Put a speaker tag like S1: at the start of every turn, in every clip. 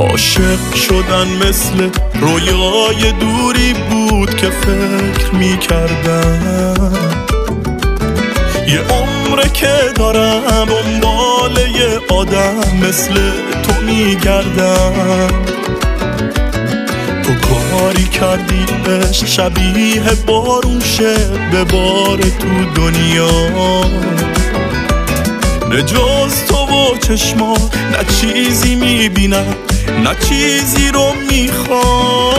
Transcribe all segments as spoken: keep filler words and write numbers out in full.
S1: عاشق شدن مثل رویای دوری بود که فکر میکردم یه عمره که دارم دنبال یه آدم مثل تو میگردم. تو کاری کردی عشق شبیه بارون شه به بار تو دنیا، نه جز تو و چشما نه چیزی میبینم نه چیزی رو میخوام.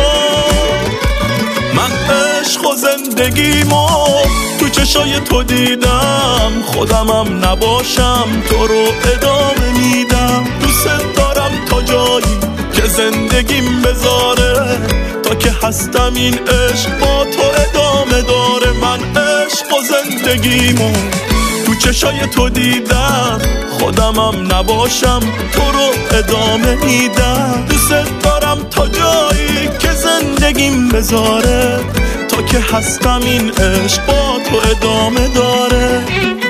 S1: من عشق و زندگیمو تو چشای تو دیدم، خودمم نباشم تو رو ادامه میدم. دوست دارم تا جایی که زندگیم بذاره، تا که هستم این عشق با تو ادامه داره. من عشق و زندگیمو تو چشای تو دیدم، خودمم نباشم تو رو ادامه میدم. دوست دارم تا جایی که زندگیم بذاره، تا که هستم این عشق با تو ادامه داره.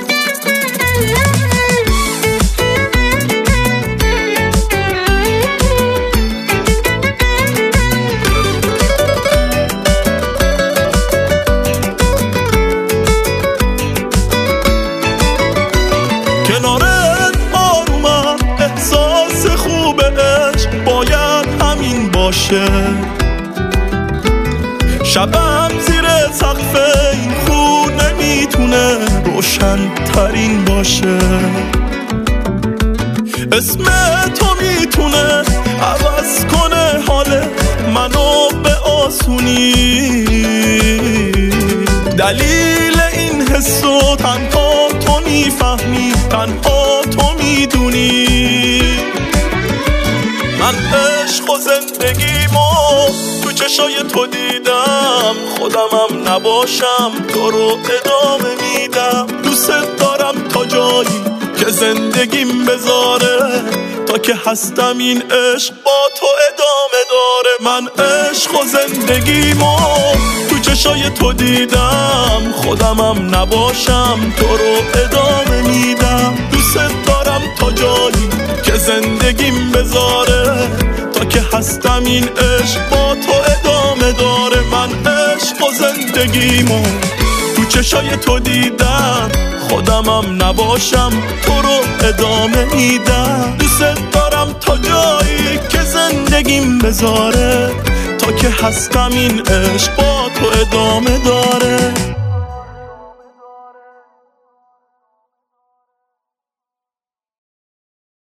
S1: کنارت آرومم، احساس خوب عشق باید همین باشه. شبم زیر سقف این خونه میتونه روشن ترین باشه. اسم تو میتونه عوض کنه حال منو به آسونی. دلیل این حسو تنها تو میفهمی، تنها تو میدونی. من عشق و زندگیمو تو چشای تو دیدم، خودمم نباشم تو رو ادامه میدم. دوست دارم تا جایی که زندگیم بذاره، تا که هستم این عشق با تو ادامه داره. من عشق و زندگیمو تو چشای تو دیدم، خودمم نباشم تو رو ادامه میدم. دوست دارم تا جایی که زندگیم بذاره، تا که هستم این عشق با تو ادامه داره. من عشق و زندگیمو تو چشای تو دیدم، خودمم نباشم تو رو ادامه میدم. دوست دارم تا جایی که زندگیم بذاره، تا که هستم این عشق با تو ادامه